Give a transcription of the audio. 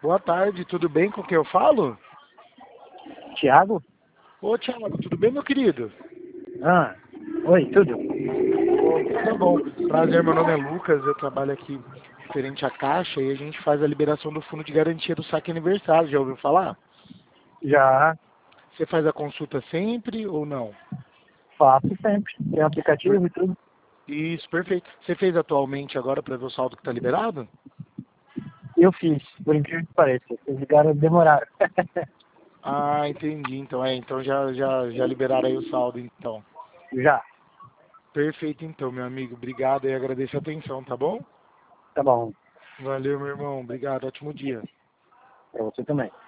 Boa tarde, tudo bem com quem eu falo? Tiago? Ô, Thiago, tudo bem, meu querido? Ah, oi, tudo? Tá bom. Prazer, meu nome é Lucas, eu trabalho aqui referente à Caixa e a gente faz a liberação do fundo de garantia do saque aniversário, já ouviu falar? Já Você faz a consulta sempre ou não? faço sempre. Tem Per- aplicativo e tudo. Isso, perfeito. Você fez atualmente agora para ver o saldo que está liberado? Eu fiz, por incrível que pareça. Vocês ligaram, demoraram. Ah, entendi. Então já liberaram aí o saldo, então. Já, Perfeito, então, meu amigo. Obrigado e agradeço a atenção, tá bom? tá bom. Valeu, meu irmão. Obrigado. Ótimo dia. Pra você também.